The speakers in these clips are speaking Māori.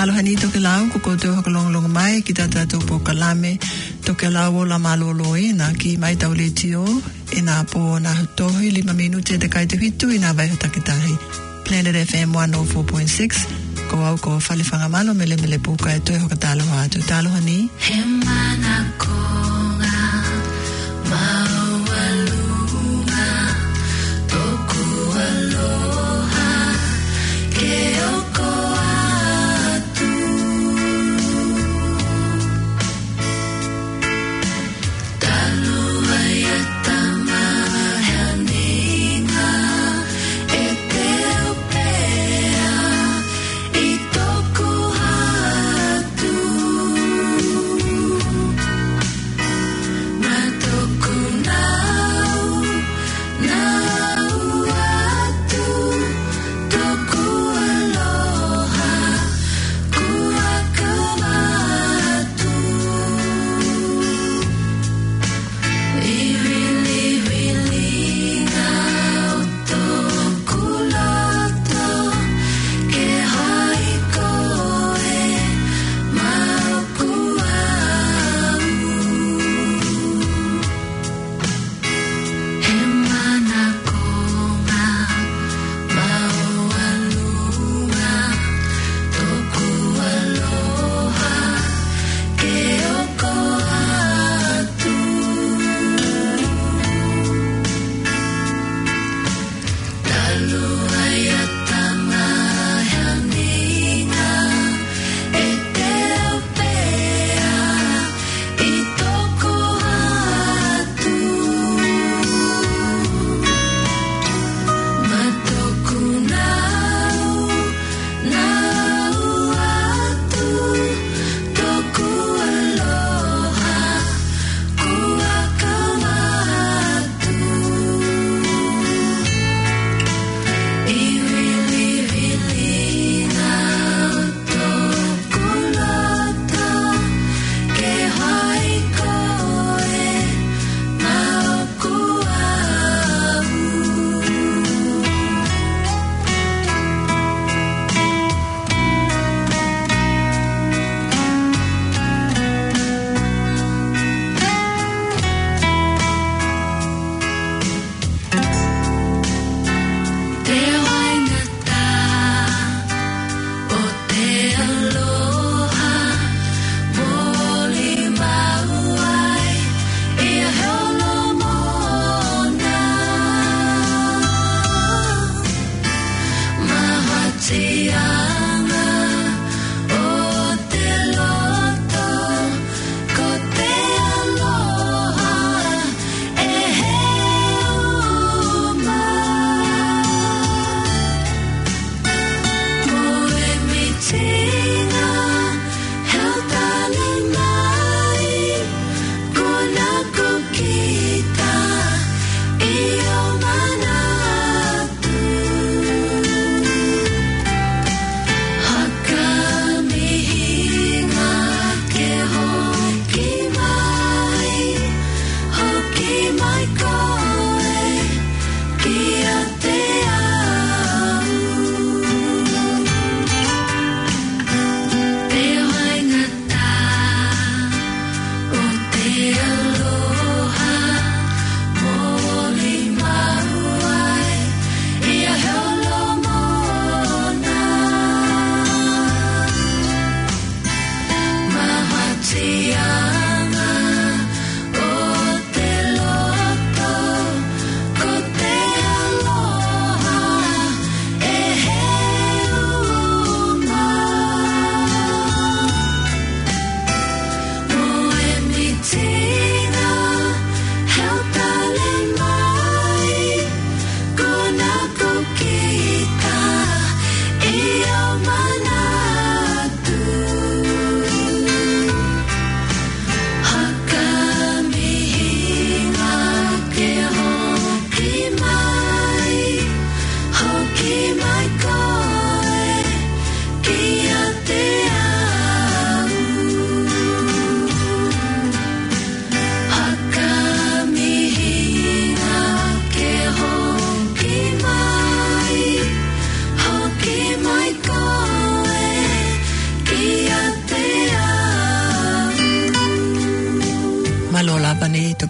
talohani to ke lau ko ko to hakalong mai ki tata to po kalame to ke lau la malolo ina ki mai taule tio ina po na to hili 5 minute de kai te hitu ina vai takitahi Planet FM 104.6 ko au ko fale fanga malo mele po ka to hakatalo ha to talohani hemana konga mawalunga toku aloha ke oko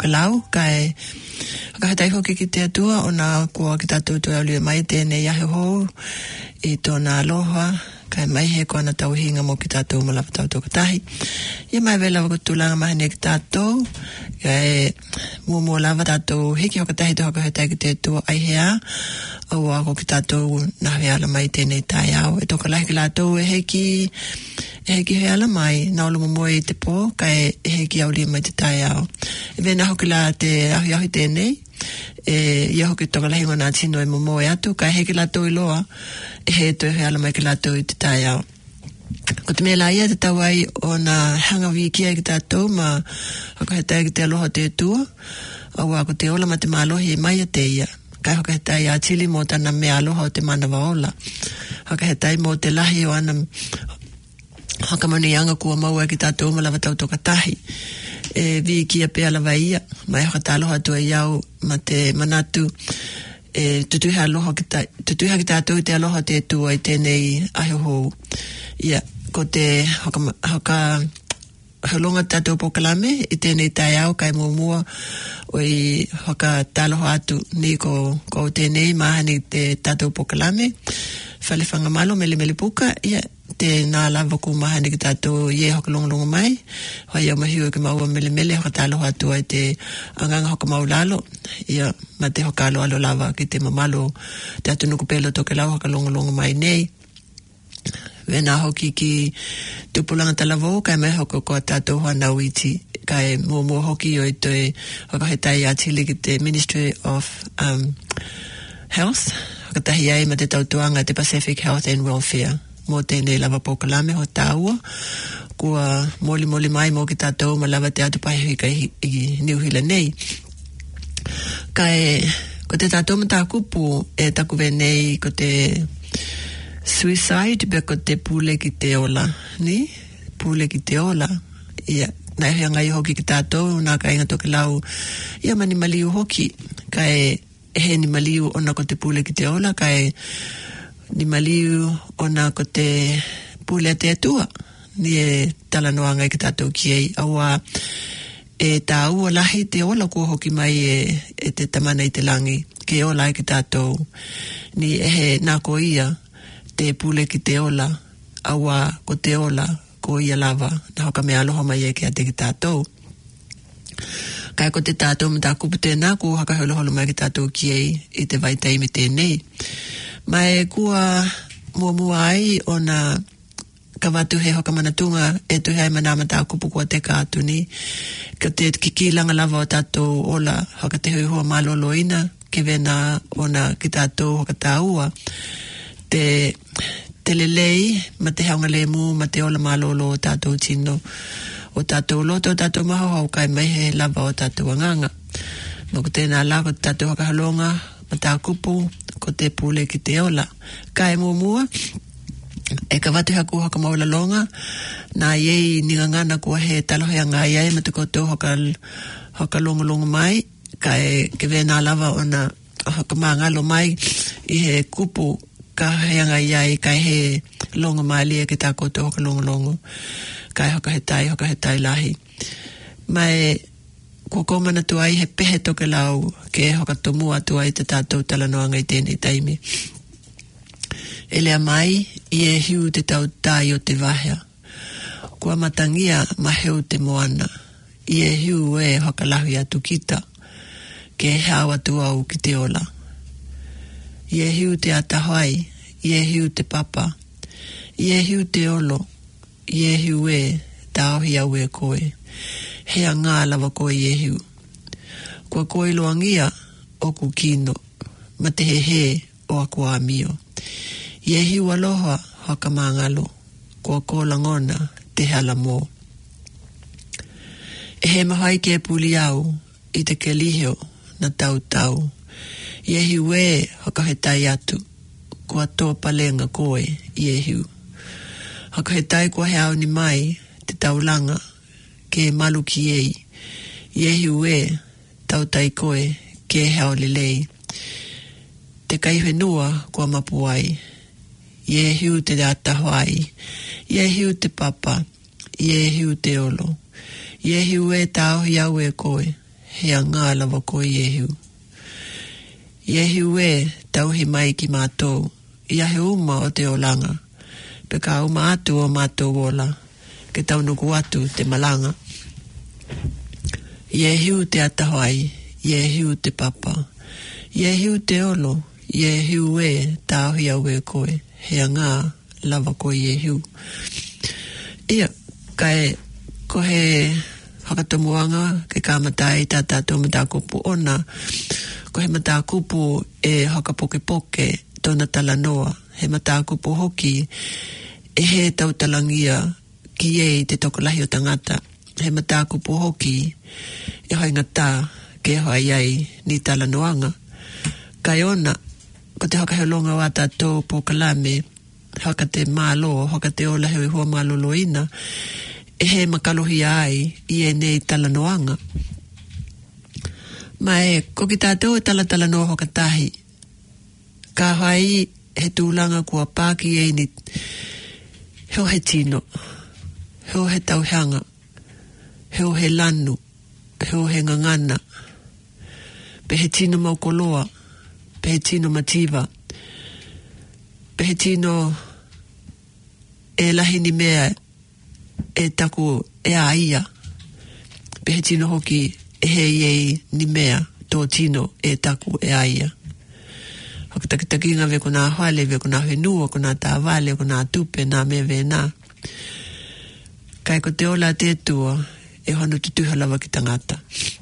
tokelau, kai whakahetai hoki ki te atua, o nā kua ki tātou tu au mai tēnei ahe hou, i tōna aloha, kai mai he koana tau hinga mo ki tātou malawa tau tokatahi. Ia mai vela wako tūlanga mahane ki tātou, kai mua lava tātou hiki hokatahi te whakahetai ki te atua aihea, au ako ki tātou na heala mai tēnei tai au. E toka lahi ki lātou e heki heala mai, na olu momoe i te pō, kai e heki au lia mai te tai au. E vena hoki la te ahi tēnei, ia hoki toka lahi ngona tino e momoe atu, kai heki lātou i loa, e he to heala mai ki lātou i te tai au. Ko te mea la ia te tau ai o na hanga wiki ai ki tātou, ma hakahetai ki te aloha te tua, au ako te ola ma te mālohi e mai a te ia. Kai hakahetai a tili mo tana mea aloha o te mana waola. Hakahetai mo te lahi o ana hakamani anga kua maua ki tātou malawa tau tokatahi. Wiki a pea lawa ia, mai hakata aloha tua iau ma te manatu, tutuha ki tātou te aloha te tua i tēnei ahi hou. Ia, ko te haka halonga tātou pokalame i tēnei tai au kai mua o i haka tāloha atu ni ko tēnei mahani te tātou pokalame. Whale whangamalo mele puka, ia, te nā lava ku mahani ki tātou ie haka longa mai. Hoi au mahiu ki maua mele haka tāloha atu ai te anganga haka maulalo. Ia, ma te haka alo lava ki te mamalo te atu nuku pelo toke lau haka longa mai nei. Wena hoki ki tupulanga talavo, kai mai hoko ko tātou hanau iti, kai mua hoki o i toi hakahetai atili ki te Ministry of Health, hakatahi ai ma te tautuanga te Pacific Health and Welfare, mo tēnei lava pokalame ho tāua, kua moli mai mo ki tātou ma lava te atu pahihika i Niuhila nei. Kai, ko te tātou ma tā kupu e taku venei ko te suicide, beko te pule ki te ola, ni? Pule ki te ola. Ia, nai hea ngai hoki ki tātou, nā ka inga toke lau, ia mani maliu hoki, kai he ni maliu ona ko te pule ki te ola, kai ni maliu ona ko te pule te atua, ni e talanoanga ki tātou ki ei, aua e tā ua lahi te ola kua hoki mai e te tamana i te langi, ke ola ki tātou, ni e he nā ko ia, te pule ki te ola, aua ko te ola, ko ia lava, na hoka mea aloha mai e ki a te ki tātou. Kai ko te tātou ma tā kupu tēnā, ko haka holo mai ki tātou ki ei, i te vai teimi tēnei. Mai kua mua ai o na kawatu he hoka manatunga, e tu hei manama tā kupu kua te kātuni, ka te kikilanga lava o tātou ola, haka te hui hua maloloina, ke vena o na ki tātou hoka tā ua, te lelei, ma te haunga lemu, ma te ola malolo o tātou tino, o tātou loto, o tātou maho hau kai mai he lava o tātou anganga. Mo ko tēnā la, ko tātou hakahalonga, ma tā kupu, ko te pule ki te ola. Kai mua, e ka watu haku haka maula longa, nā iei ningangana kua he taloheanga iei, ma te koto haka longa mai, kai ke vena lava o na haka maangalo mai, i he kupu, ka heanga iai, kai he longa malia ki tā koto haka longa, kai hakahetai lahi. Mai, ko komana tu ai he pehe toke lau, ke haka tomua tu ai te tātou talanoanga i tēnei taimi. Elea mai, i e hiu te tau tai o te wahea. Kua matangia maheu te moana, i e hiu e haka lahi atu kita, ke hawa tu au ki te ola. I e hiu te atahai, i e hiu te papa, i e hiu te olo, i e hiu e tāohi au e koe, hea ngā lava koe i e hiu. Kua koe loangia o ku kino, ma te he o a kua amio. I e hiu aloha haka māngalo, kua kōlangona te hala mō. E he mahai ke puli au, i te ke liheo na tau. I e hiu e hakahetai atu, kua tō palenga koe i e hiu. Hakahetai kua he au ni mai, te taulanga, ke malu ki ei. I e hiu e, tautai koe, ke heo lelei. Te kaiwhenua kua mapuai. I e hiu te atahai. I e hiu te papa. I e hiu te olo. I e hiu e tāohi au e koe. hea ngā lawa ko Iehiu. Iehiu e tauhi mai ki mātou, ia he uma o te olanga, pe ka uma atu o mātou ola, ke taunuku atu te malanga. Iehiu te atahoai, Iehiu te papa, Iehiu te olo, Iehiu e tāhi au e koe, hea ngā lava ko Iehiu. Ia, kai ko he hakatomuanga ke ka matai tā tātou matakupu ona, ko he matakupu e hakapoke tona talanoa, he matakupu hoki e he tautalangia ki e te tokolahi o tangata, he matakupu hoki e hoi ngata ke hoi ai ni talanoanga. Kai ona, ko te hakaheolonga wa tātou po kalame, haka te mālo, haka te ola heoi hua māloloina, e he makalohi ai i e nei talanoanga. Ma e, ko ki tātou e talatalanoa hoka tahi, ka hai he tūlanga kua pāki e ni heo he tino, heo he tauhanga, heo he lanu, heo he ngangana, pe he tino maukoloa, pe he tino mativa, pe he tino e lahini mea e taku e aia, pe he tino hoki e he iei ni mea tō tino e taku e aia. Hoki takitakinga ve kuna hale, ve kuna whenua, kuna tāwale, kuna tupe, nā mea ve nā. Kai ko te ola te tua e honu tutuha lawa ki tangata.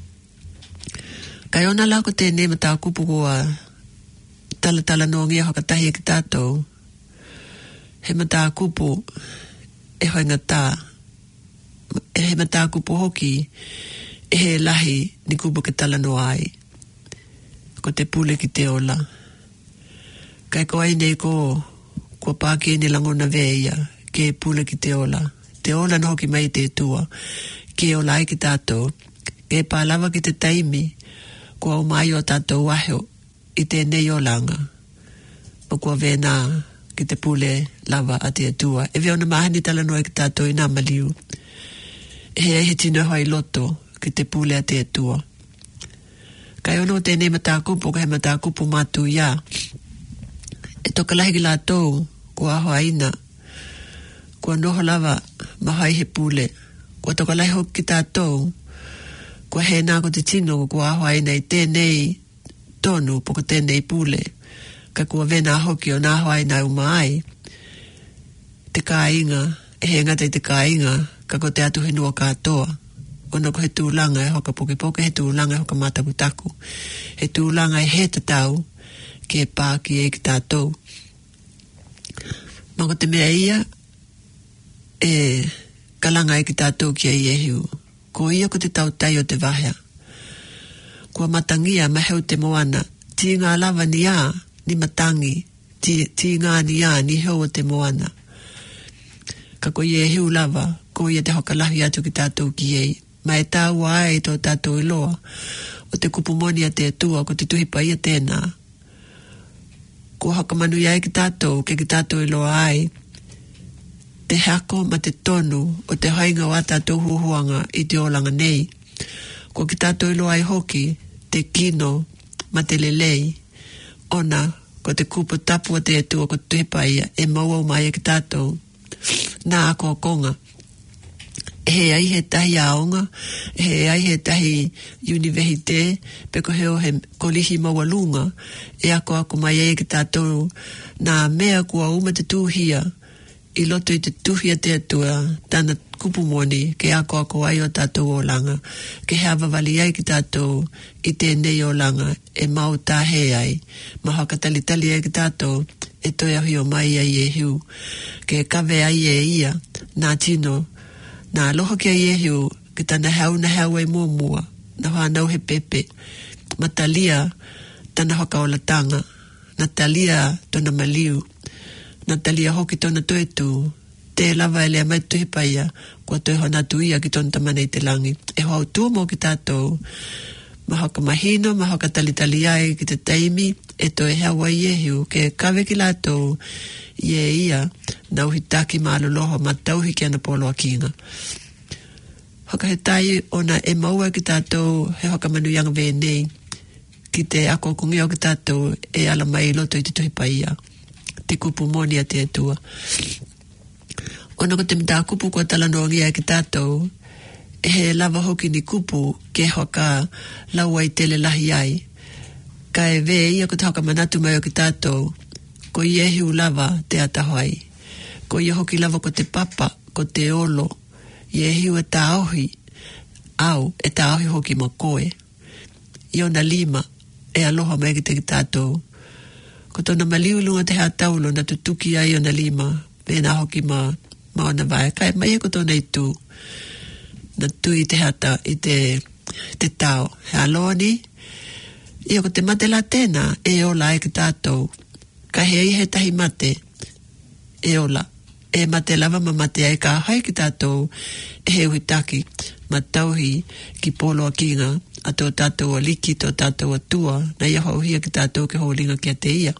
Kai ona lako te nema tā kupu kua tala no ngia hoka tahi e ki tātou, he mata kupu e hoi ngata, he mata kupu hoki e he lahi ni kupu ke tala no ai, ko te pule ki te ola. Kai ko ai nei ko kua pāki ni langona veia ke pule ki te ola no hoki mai te tua, ke ola ai ki tātou, ke pālawa ki te taimi, kua umai o tātou waheo, i te nei o langa. Ma kua vena ki te pule lava a te atua. E veo na mahani tala noa ki tātou i nā maliu. He tino hoi loto ki te pule a te atua. Kai ono te nei matakupu, ka he matakupu mātu ia. E toka lahi ki lātou, kua ahoa ina. Kua noho lava mahai he pule. Kua toka lahi hoki ki tātou, kua he nā ko te tino, kua ahoa ina i tēnei tonu poko tēnei pule, ka kua vena hoki o nā hoai nā umai, te kāinga, e he ngata i te kāinga, ka ko te atu henua kātoa, ona ko he tūlanga e hoka poke, he tūlanga e hoka mātakutaku, he tūlanga e he tatau, ke pāki e ki tātou. Ma ko te mea ia, e kalanga e ki tātou ki a Iehiu, ko ia ko te tau tai o te vahea, kua matangia maheu te moana, ti ngā lava ni a, ni matangi, ti ngā ni a, ni heu o te moana. Ka ko Iehiu lava, ko ia te hokalahi atu ki tātou ki ei, ma e tāua ai tō tātou i loa, o te kupumoni a te atua, ko te tuhipa ia tēnā. Ko hakamanu ia ki tātou, ke ki tātou i loa ai, te hako ma te tonu, o te hainga o a tātou huhuanga i te olanga nei. Ko ki tātou ilo ai hoki, te kino, ma te lelei, ona, ko te kupu tapu a te atua ko te tuhipaia, e maua mai ki tātou, nā ako konga. He ai he tahi aonga, he ai he tahi univehite, peko heo he kolihi maua lunga, e ako mai e ki tātou, nā mea kua uma te tūhia, i loto i te tuhia te atua, tāna kupumoni, ke ako ai o tātou o langa, ke hea wawali ai ki tātou, i tēnei o langa, e mau tā he ai, ma haka tali ai ki tātou, e toi ahi o mai ai Iehiu, ke kawe ai e ia, nā tino, nā loho ki ai Iehiu, ke tāna hau ai mua, na whanau he pepe, matalia, tāna haka o la tanga, natalia tona maliu, Natalia hoki tona toetu, te lava ele a mai tuhi paia, kua toi hona tuia ki tona tamana i te langi. E hau tua mo ki tātou, ma haka mahino, ma haka talitali ai ki te taimi, e toi hewa Iehiu, ke kawe ki lātou, ia, na uhi taki ma aloloho, ma tauhi ki ana polo a kinga. Haka he tai ona e maua ki tātou he haka manu yanga venei. Ki te ako kungi o ki tātou e ala mai loto i te tuhi paia. Te kupu moni a te atua. Ona ko te mta kupu kua talanoangia ki tātou, e he lava hoki ni kupu ke haka laua i tele lahi ai. Ka e ve ia ko te haka manatu mai o ki tātou, ko i ehiu lava te atahoai. Ko i hoki lava ko te papa, ko te olo, i ehiu e tāohi, au e tāohi hoki ma koe. I ona lima, e aloha mai ki te ki tātou. Ko tona maliulunga te hea taulo na tutuki ai ona lima, pēnā hoki ma ona vai. Kai mai e ko tona i tū, na tui te hata i te tau. He aloha ni, ia ko te mate la tēnā, e ola e ki tātou. Ka hei he tahi mate, e ola. E mate lava ma mate ai ka hai ki tātou, e he uitaki, ma tauhi ki polo a kinga, a tō tātou a liki, tō tātou a tua, na ia hauhia ki tātou ke holinga kia te ia.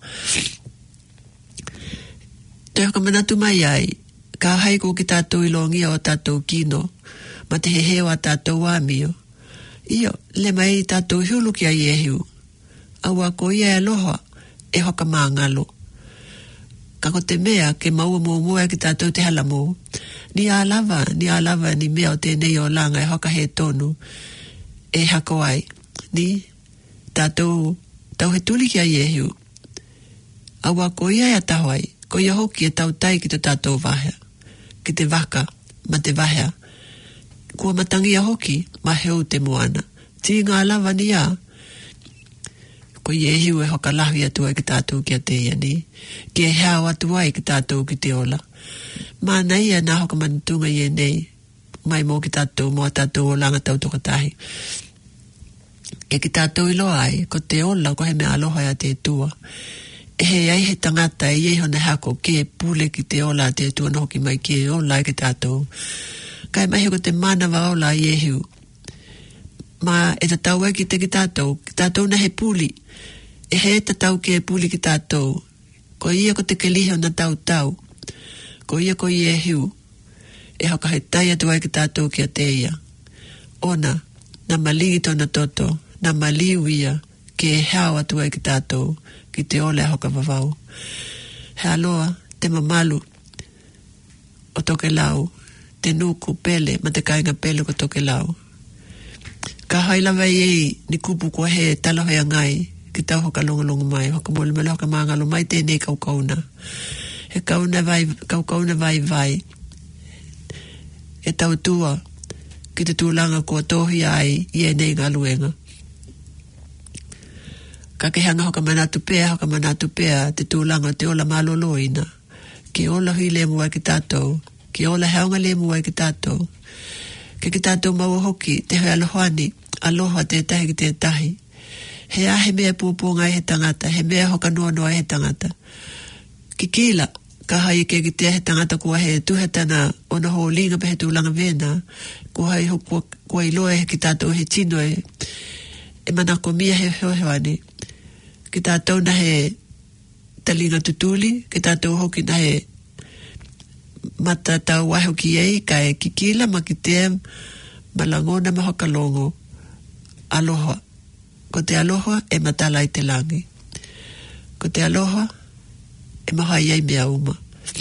Toi haka manatu mai ai, ka hai ko ki tātou ilongia o tātou kino, ma te heheo a tātou amio. Iyo, le mai tātou hiulu ki ai e hiu. Aua ko ia e aloha, e hoka maangalo. Kako te mea ke maua mua ki tātou te hala mō. Ni alava ni mea o tēnei o langa e hoka he tonu. E hako ai. Ni tātou tau he tuli ki ai e hiu. Awa ko ia e ataho ai. Ko ia hoki e tau tai ki te tātou vahea. Ki te waka, ma te vahea. Kua matangia hoki, ma heu te moana. Ti ngā lava ni a. Ko ie hiu e hoka lahi atua ki tātou ki a te ia ni. Ki e hao atua ki tātou ki te ola. Mā nei e nā hoka manitunga ie nei. Mai mō ki tātou, mō tātou o langa tau tokatahi. E ki tātou ilo ai, ko te ola, ko he mea aloha a te tua. E he ai he tangata e hona hako ke pule ki te ola a te tua no hoki mai ki e ola ki tātou. Kai mai ko te mana wa ola ie hiu. Ma e tatau e ki te ki tātou na he puli. E he tatau ke puli ki tātou. Ko ia ko te kelihe o na tau. Ko ia ko ie hiu. E haka he tai atu ai ki tātou ki a te ia. Ona, na maligi tona toto, na maliu ia, ke e hao atu ai ki tātou, ki te ole a hoka wawau. He aloa, te mamalu, o toke lau, te nuku pele, ma te kainga pele ko toke lau. Ka hailawa i ni kupu kua he talohe ngai, ki tau hoka longa mai, hoka mole mele hoka maangalo mai tēnei kaukauna. He kaukauna vai. E tau tua, ki te tūlanga kua tohi ai, i e nei ngā luenga. Ka ke hanga hoka manatu pea, te tūlanga te ola maloloina. Ki ola hui le mua ki tātou, ki ola heonga le mua ki tātou. Ki tātou maua hoki, te hoi alohani, aloha te tahi ki te tahi. He a he mea pūpūnga he tangata, he mea hoka noa he tangata. Ki kila, ka hai ke ki te he tangata kua he tuhetana ona ho linga pe he tūlanga vena, kua hai ho kua iloa he ki tātou he tino e manako mia he hohewani. Ki tātou na he talinga tutuli, ki tātou hoki na he mata tau waho ki ei, ka e ki kila ma ki te malangona ma hoka longo. Aloha. Ko te aloha e matala i te langi. Ko te aloha e maha iei mea uma.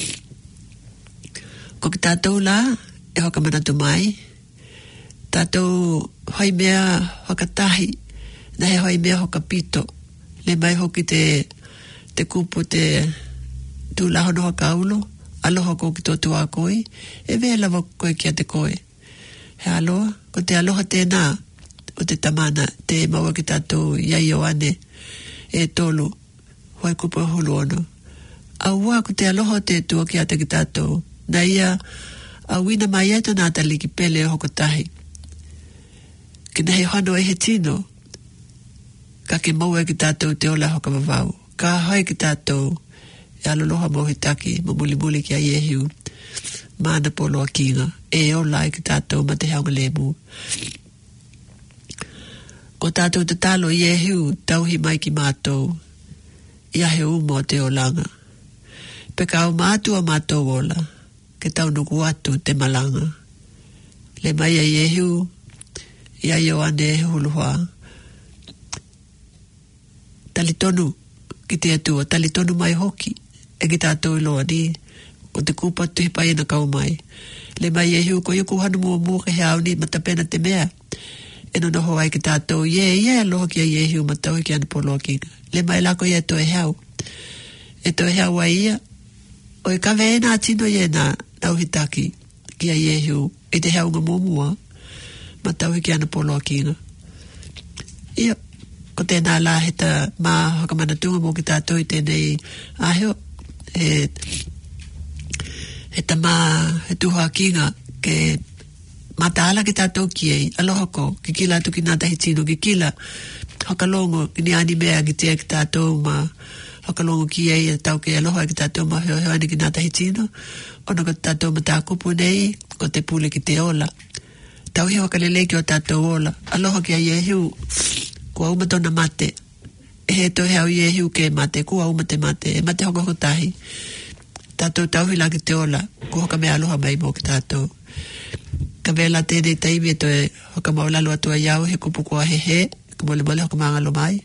Ko ki tātou la e hoka manatu mai. Tātou hoi mea hoka tahi, na he hoi mea hoka pito. Le mai hoki te kupu te tūlahono hoka aulo. Aloha ko ki tōtu a koe, e vea lawa koe kia te koe. He aloha, ko te aloha tēnā, o te tamana, te maua ki tātou iai o ane, e tolu, hoi kupu hulu ono. Aua ko te aloha te tua ki ata ki tātou, na ia, awina mai eto nā tali ki pele hoko tahi. Ki nahi hano e he tino, ka ke maua ki tātou te ola hoka wawau, ka hoi ki tātou, e aloloha mohitaki, ma muli ki a iehiu, mana polo a kinga, e ola ki tātou ma te haunga lemu. Ko tātou te talo iehiu, tauhi mai ki mātou, ia he umo te olanga. Peka au mātua mātou ola, ke tau nuku atu te malanga. le mai ai ehu ia yo ane huluha talitonu ki te atua talitonu mai hoki e ki tātou iloa ni ko te kupa tuhi pai na kau mai le mai ehu ko yuku hanu mua ke hea ni matapena te mea e no noho ai ki tātou aloha ki ai ehu matau ki anu polo kinga le mai lako ia to e hea ai ia o e kawe e nā tino ia nā nauhitaki ki ai ehu e te hea unga mua matau ki anu polo kinga ia ko tēnā la heta mā hakamana tunga mō ki tātou i tēnei aheo heta mā he tuha kinga ke mataala ki tātou ki ei aloha ko ki kila atu ki nā tahi tino ki kila hakalongo ki ni ani mea ki tea ki tātou ma hakalongo ki ei tau ke aloha ki tātou ma heo ani ki nā tahi tino ono ka tātou ma tākupu nei ko te pule ki te ola tau heo kalele ki o tātou ola aloha ki ai ehu ko au matona mate he to hea i ehu ke mate ko au mate e mate hoko tahi tātou tau hila ki te ola ko hoka mea aloha mai mō ki tātou ka vela tēnei taimi e toe hoka maulalo atua iau he kupu kua he ka mole hoka maangalo mai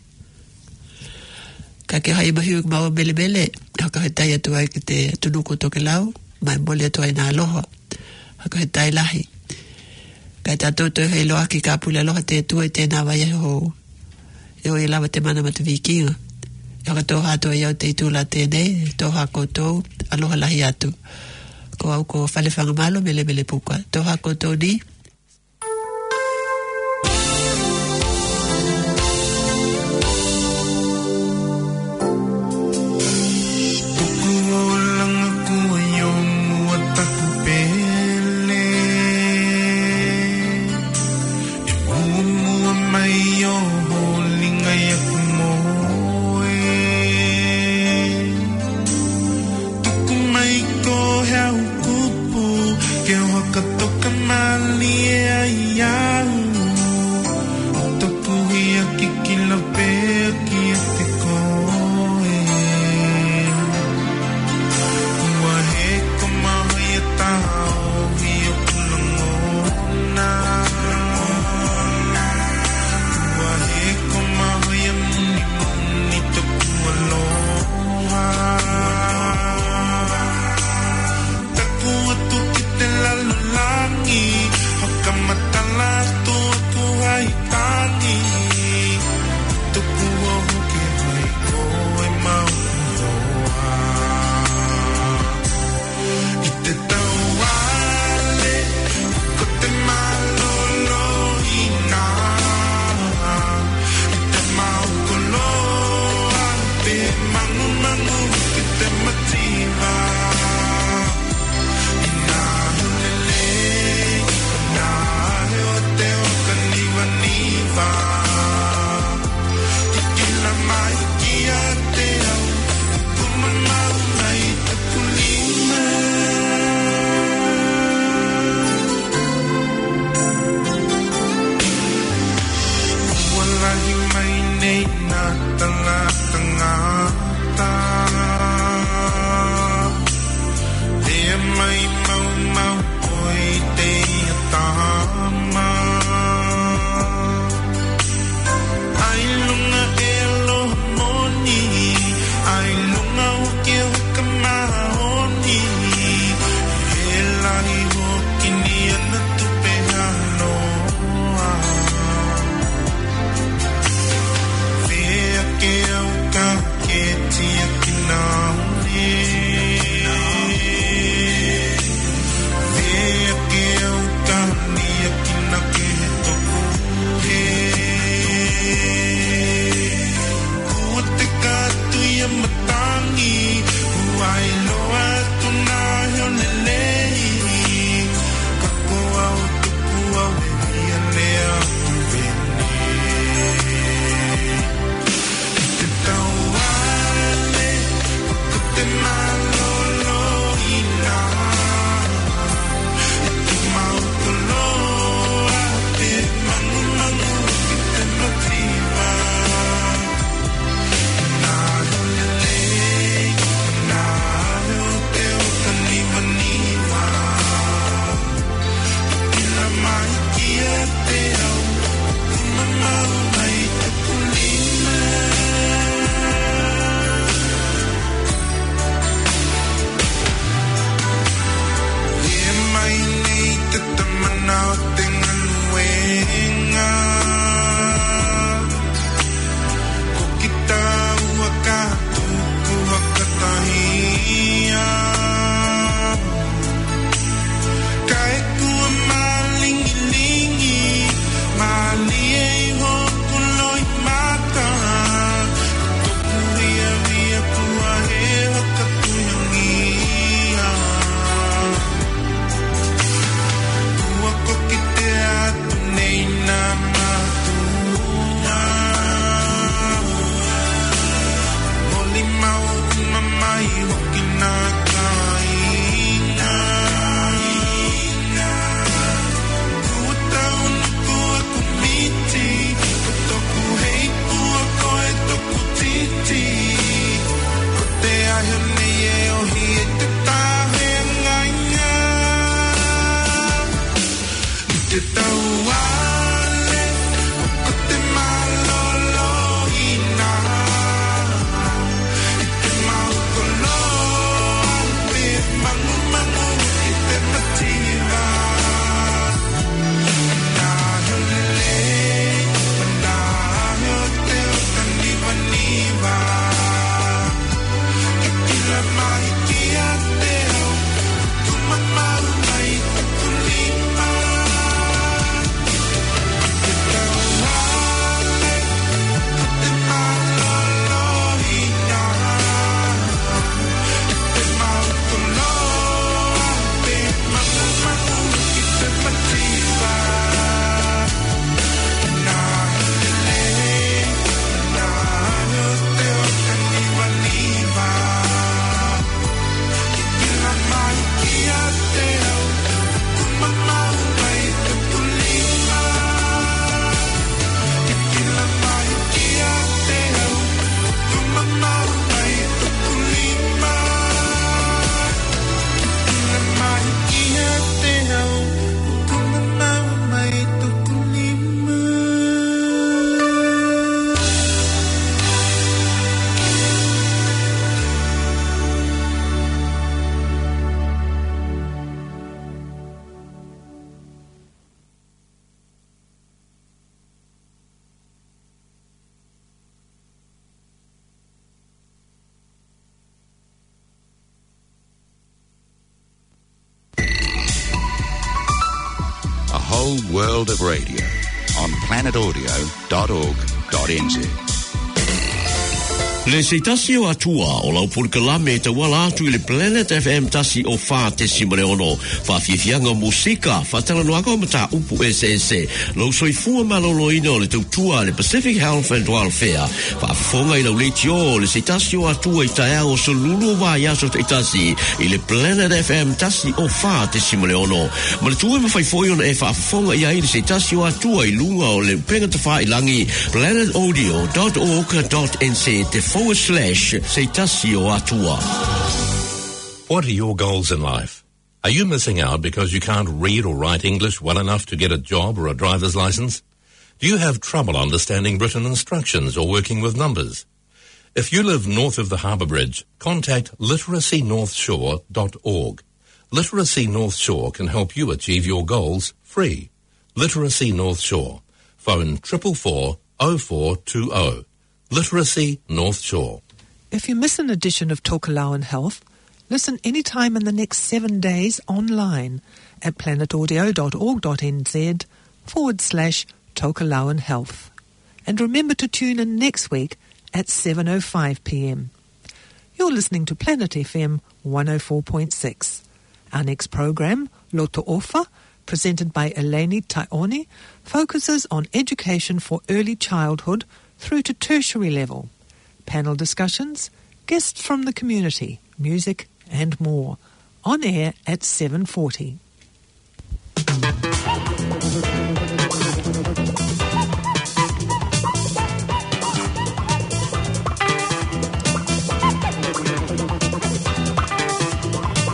ka ke hai mahiu ki maua mele hoka he tai atua ki te tunuku toke lau mai mole atua i nā aloha hoka he tai lahi ka tātou toe hei loa ki ka pule aloha te tua i tēnā vai e hou e o i lawa te mana mata vikinga e hoka tō hātua iau te itula tēnei tō hākoutou aloha lahi atu ko au ko fale fanga malo mele puka to hako to ni Mali whole world of radio on planetaudio.org.nz. Le se tasi o atua o lau pulkalame te wala atu i le Planet FM tasi o wha te simone ono. Wha fiafianga musika, wha talanoaka o mata upu SSE. Lau soifua malolo ino le tautua le Pacific Health and Welfare. Wha fonga i lau leiti o le se tasi o atua i taea o solulu wa yaso te tasi i le Planet FM tasi o wha te simone ono. Ma le tuwe mawhaifoi ona e wha fonga i ai le se tasi o atua i lunga o le penga te wha i langi planetaudio.org.nz te / Seitasio Atua. What are your goals in life? Are you missing out because you can't read or write English well enough to get a job or a driver's license? Do you have trouble understanding written instructions or working with numbers? If you live north of the Harbour Bridge, contact literacynorthshore.org. Literacy North Shore can help you achieve your goals free. Literacy North Shore. Phone 444 0420. Literacy North Shore. If you miss an edition of Tokelauan Health, listen anytime in the next 7 days online at planetaudio.org.nz /Tokelauan Health. And remember to tune in next week at 7:05 p.m. You're listening to Planet FM 104.6. Our next program, Loto Ofa, presented by Eleni Taioni, focuses on education for early childhood through to tertiary level, panel discussions, guests from the community, music and more, on air at 7:40.